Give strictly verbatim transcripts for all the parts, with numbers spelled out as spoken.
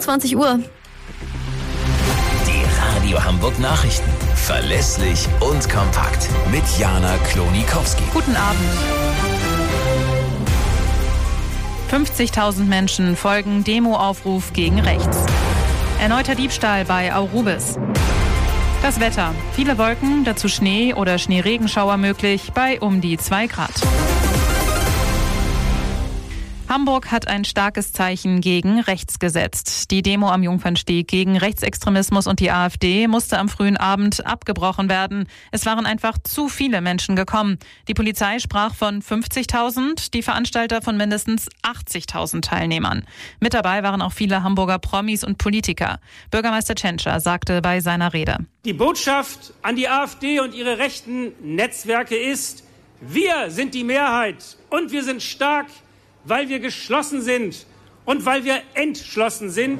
zwanzig Uhr. Die Radio Hamburg Nachrichten. Verlässlich und kompakt. Mit Jana Klonikowski. Guten Abend. fünfzigtausend Menschen folgen Demoaufruf gegen rechts. Erneuter Diebstahl bei Aurubis. Das Wetter. Viele Wolken, dazu Schnee oder Schneeregenschauer möglich bei um die zwei Grad. Hamburg hat ein starkes Zeichen gegen rechts gesetzt. Die Demo am Jungfernsteg gegen Rechtsextremismus und die AfD musste am frühen Abend abgebrochen werden. Es waren einfach zu viele Menschen gekommen. Die Polizei sprach von fünfzigtausend, die Veranstalter von mindestens achtzigtausend Teilnehmern. Mit dabei waren auch viele Hamburger Promis und Politiker. Bürgermeister Tschentscher sagte bei seiner Rede: Die Botschaft an die AfD und ihre rechten Netzwerke ist: Wir sind die Mehrheit und wir sind stark, weil wir geschlossen sind und weil wir entschlossen sind.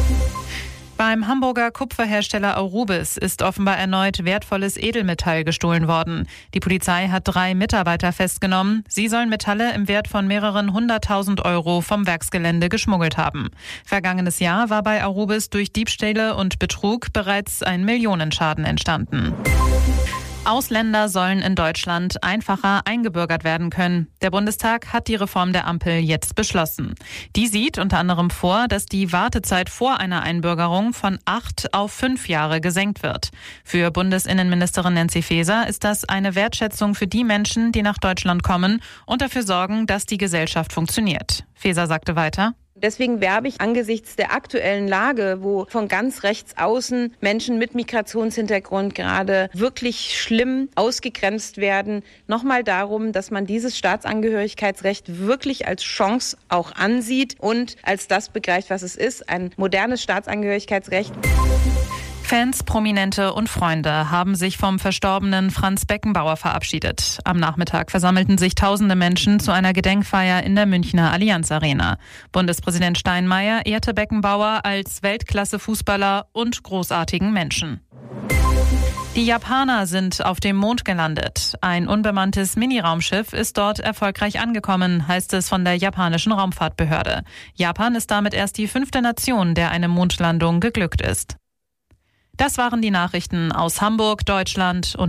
Beim Hamburger Kupferhersteller Aurubis ist offenbar erneut wertvolles Edelmetall gestohlen worden. Die Polizei hat drei Mitarbeiter festgenommen. Sie sollen Metalle im Wert von mehreren hunderttausend Euro vom Werksgelände geschmuggelt haben. Vergangenes Jahr war bei Aurubis durch Diebstähle und Betrug bereits ein Millionenschaden entstanden. Ausländer sollen in Deutschland einfacher eingebürgert werden können. Der Bundestag hat die Reform der Ampel jetzt beschlossen. Die sieht unter anderem vor, dass die Wartezeit vor einer Einbürgerung von acht auf fünf Jahre gesenkt wird. Für Bundesinnenministerin Nancy Faeser ist das eine Wertschätzung für die Menschen, die nach Deutschland kommen und dafür sorgen, dass die Gesellschaft funktioniert. Faeser sagte weiter: Deswegen werbe ich angesichts der aktuellen Lage, wo von ganz rechts außen Menschen mit Migrationshintergrund gerade wirklich schlimm ausgegrenzt werden, nochmal darum, dass man dieses Staatsangehörigkeitsrecht wirklich als Chance auch ansieht und als das begreift, was es ist, ein modernes Staatsangehörigkeitsrecht. Fans, Prominente und Freunde haben sich vom verstorbenen Franz Beckenbauer verabschiedet. Am Nachmittag versammelten sich tausende Menschen zu einer Gedenkfeier in der Münchner Allianz Arena. Bundespräsident Steinmeier ehrte Beckenbauer als Weltklasse-Fußballer und großartigen Menschen. Die Japaner sind auf dem Mond gelandet. Ein unbemanntes Mini-Raumschiff ist dort erfolgreich angekommen, heißt es von der japanischen Raumfahrtbehörde. Japan ist damit erst die fünfte Nation, der eine Mondlandung geglückt ist. Das waren die Nachrichten aus Hamburg, Deutschland und